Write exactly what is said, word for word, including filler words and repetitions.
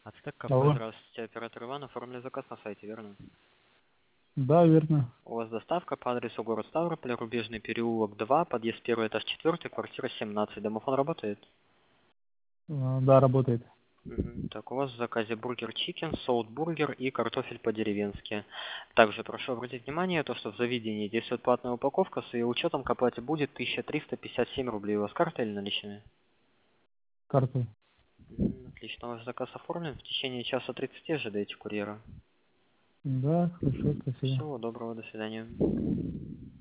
Ацтек кафе, Алло. здравствуйте, оператор Иван, оформили заказ на сайте, верно? Да, верно. У вас доставка по адресу город Ставрополь, Рубежный переулок два, подъезд первый, этаж четвертый, квартира семнадцать. Домофон работает? А, Да, работает. Мгм. Так, у вас в заказе бургер чикен, соут бургер и картофель по-деревенски. Также прошу обратить внимание, то, что в заведении действует платная упаковка, с ее учетом к оплате будет тысяча триста пятьдесят семь рублей. У вас карта или наличные? Картой. Мгм. Отлично, ваш заказ оформлен. В течение часа тридцати ожидаете курьера. Да, хорошо, спасибо. Всего доброго, до свидания.